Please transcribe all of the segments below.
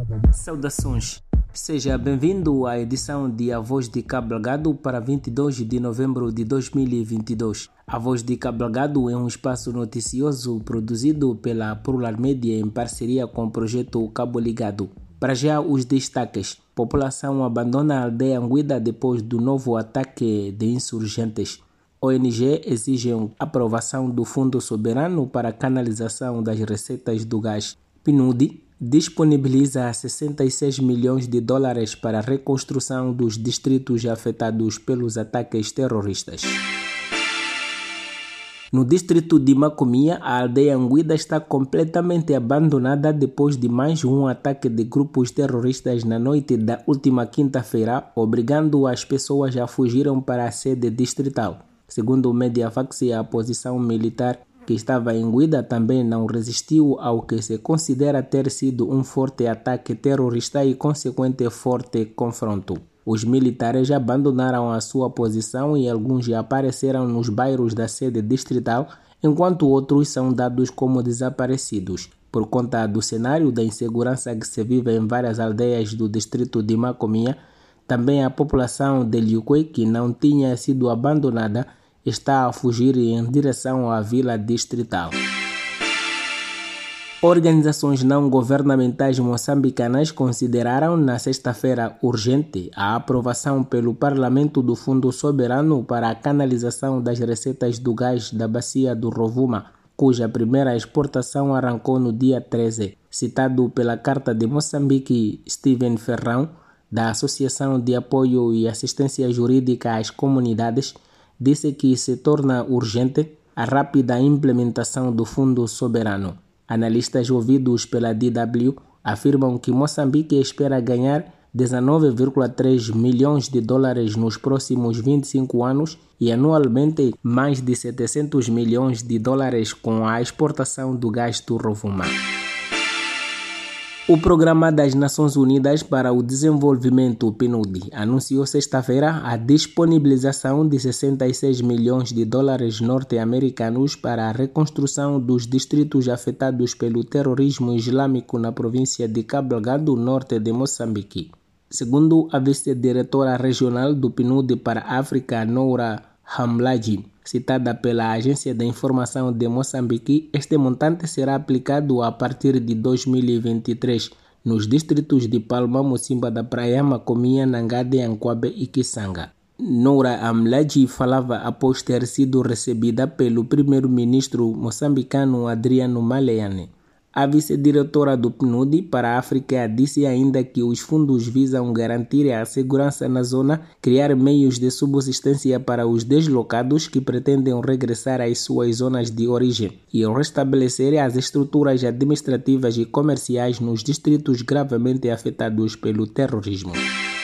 Saudações, seja bem-vindo à edição de A Voz de Cabo Delgado para 22 de novembro de 2022. A Voz de Cabo Delgado é um espaço noticioso produzido pela Plural Media em parceria com o projeto Cabo Ligado. Para já os destaques: população abandona a aldeia Anguida depois do novo ataque de insurgentes. ONG exigem aprovação do Fundo Soberano para a canalização das receitas do gás. PNUD disponibiliza 66 milhões de dólares para a reconstrução dos distritos afetados pelos ataques terroristas. No distrito de Macomia, a aldeia Anguida está completamente abandonada depois de mais um ataque de grupos terroristas na noite da última quinta-feira, obrigando as pessoas a fugirem para a sede distrital. Segundo o Mediavax, a posição militar que estava em Anguida também não resistiu ao que se considera ter sido um forte ataque terrorista e consequente forte confronto. Os militares abandonaram a sua posição e alguns já apareceram nos bairros da sede distrital, enquanto outros são dados como desaparecidos. Por conta do cenário da insegurança que se vive em várias aldeias do distrito de Macomia, também a população de Liuque, que não tinha sido abandonada, está a fugir em direção à vila distrital. Organizações não governamentais moçambicanas consideraram na sexta-feira urgente a aprovação pelo Parlamento do Fundo Soberano para a canalização das receitas do gás da bacia do Rovuma, cuja primeira exportação arrancou no dia 13. Citado pela Carta de Moçambique, Steven Ferrão, da Associação de Apoio e Assistência Jurídica às Comunidades, disse que se torna urgente a rápida implementação do Fundo Soberano. Analistas ouvidos pela DW afirmam que Moçambique espera ganhar 19,3 milhões de dólares nos próximos 25 anos e anualmente mais de 700 milhões de dólares com a exportação do gás do Rovuma. O Programa das Nações Unidas para o Desenvolvimento, PNUD, anunciou sexta-feira a disponibilização de 66 milhões de dólares norte-americanos para a reconstrução dos distritos afetados pelo terrorismo islâmico na província de Cabo Delgado, norte de Moçambique. Segundo a vice-diretora regional do PNUD para a África, Noura Hamlaji, citada pela Agência de Informação de Moçambique, este montante será aplicado a partir de 2023 nos distritos de Palma, Mocimba da Praia, Macomia, Nangade, Anquabe e Kisanga. Noura Hamlaji falava após ter sido recebida pelo primeiro-ministro moçambicano Adriano Maleane. A vice-diretora do PNUD para a África disse ainda que os fundos visam garantir a segurança na zona, criar meios de subsistência para os deslocados que pretendem regressar às suas zonas de origem e restabelecer as estruturas administrativas e comerciais nos distritos gravemente afetados pelo terrorismo.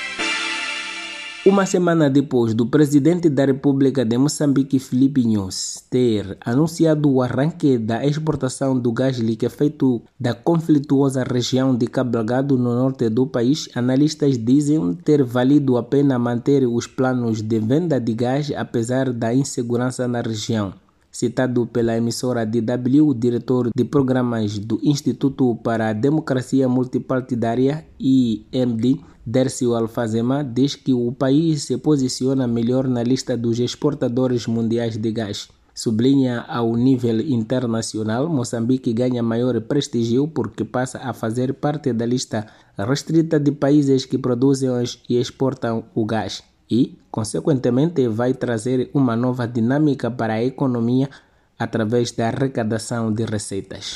Uma semana depois do presidente da República de Moçambique, Filipe Nyusi, ter anunciado o arranque da exportação do gás liquefeito da conflituosa região de Cabo Delgado no norte do país, analistas dizem ter valido a pena manter os planos de venda de gás apesar da insegurança na região. Citado pela emissora DW, o diretor de programas do Instituto para a Democracia Multipartidária, IMD, Dércio Alfazema, diz que o país se posiciona melhor na lista dos exportadores mundiais de gás. Sublinha ao nível internacional, Moçambique ganha maior prestígio porque passa a fazer parte da lista restrita de países que produzem e exportam o gás e, consequentemente, vai trazer uma nova dinâmica para a economia através da arrecadação de receitas.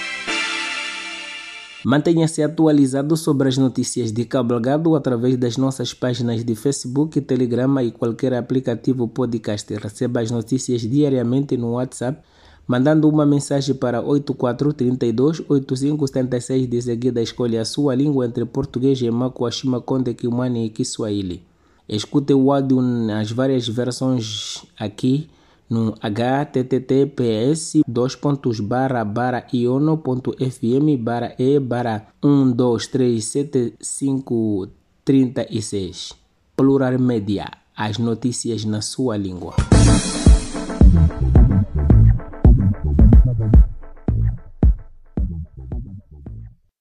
Mantenha-se atualizado sobre as notícias de Cabo Delgado através das nossas páginas de Facebook, Telegram e qualquer aplicativo podcast. Receba as notícias diariamente no WhatsApp, mandando uma mensagem para 8432-8576. De seguida, escolha a sua língua entre português, Emakwa, Shimakonde, Kimwani e Kiswahili. Escute o áudio nas várias versões aqui no https://iono.fm/e/1237536. Plural Media, as notícias na sua língua.